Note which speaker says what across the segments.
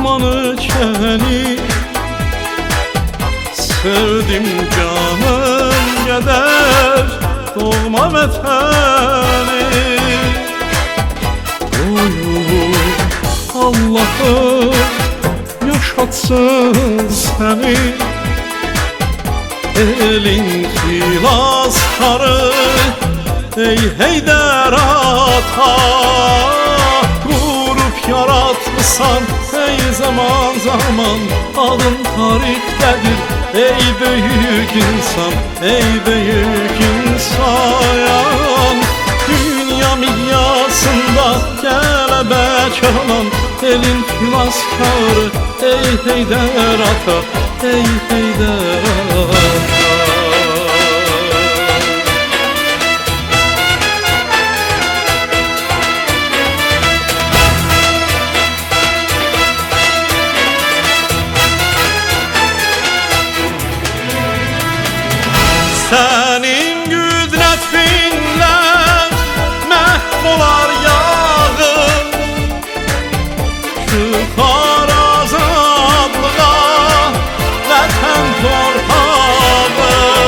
Speaker 1: dumanı keni. Sevdim canım gedər doğma vətəni. Allah'ım yaşatsın seni. Elin xilaskarı ey Heydər ata, qurub yaratmısan ey zaman zaman. Adın tarixdədir ey böyük insan, ey böyük insan. Dünya miqyasında gəlebək olan elin xilaskarı ey Heydər ata, ey Heydər ata. Sənin qüdrətinlə məhv olar yağın, çıxar azadlığa vətən torpağı.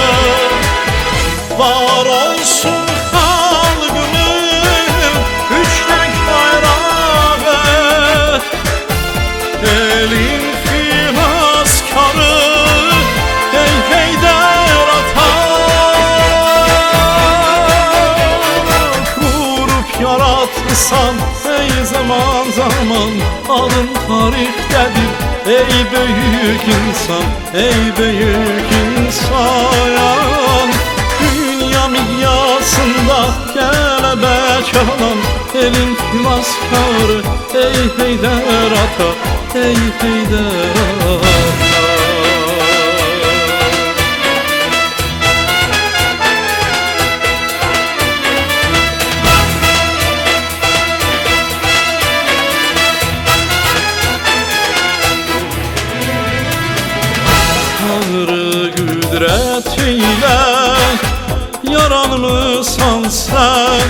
Speaker 1: Var olsun xalqımın üç rəng bayrağı, elin xilaskarı ey Heydər ata. Yaratmısan ey zaman zaman, adın tarixdədir ey böyük insan, ey böyük insan. Dünya miqyasında gəlebək olan elin xilaskarı ey Heydər ata, ey Heydər ata. Tanrı qüdrətiyle yaranmısan sən,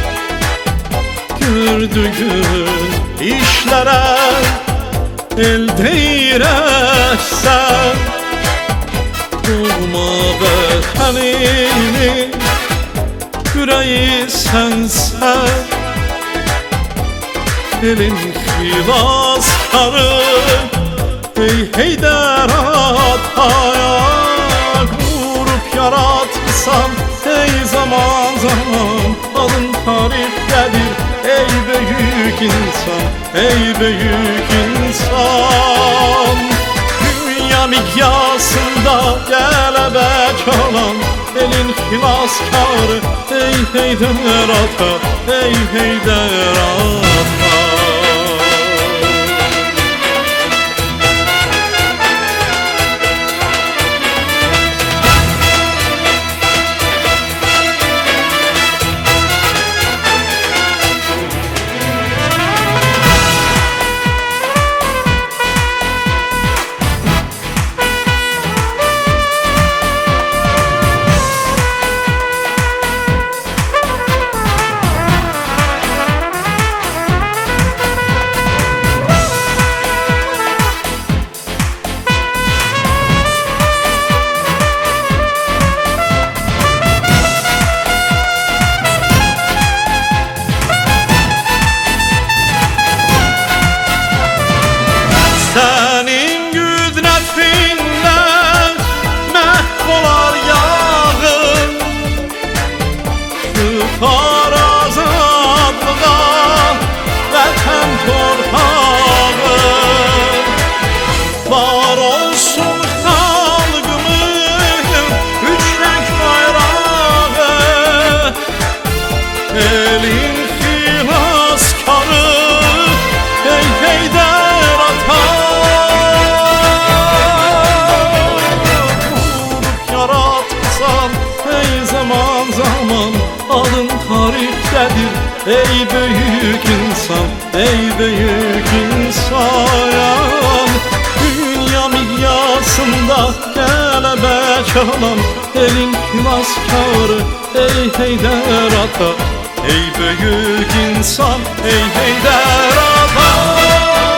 Speaker 1: gördüğün işlərə el deyirəksən. Doğma vətəninin ürəyi sənsən, elin xilaskarı ey Heydər ataya. Qurub yaratmısan ey zaman zaman, adın tarixdədir ey böyük insan, ey büyük insan. Dünya miqyasında gəlebək olan elin xilaskarı ey Heydər ata, ey Heydər ata. Sənin qüdrətinlə məhv olar yağın, çıxar azadlığa vətən torpağı. Var olsun xalqımın üç rəng bayrağı, elin xilaskarı ey Heydər ata. Ey zaman zaman, adın tarixdədir ey böyük insan, ey böyük insan. Dünya miqyasında gəlebək olan elin xilaskarı ey Heydər ata, ey böyük insan, ey Heydər ata.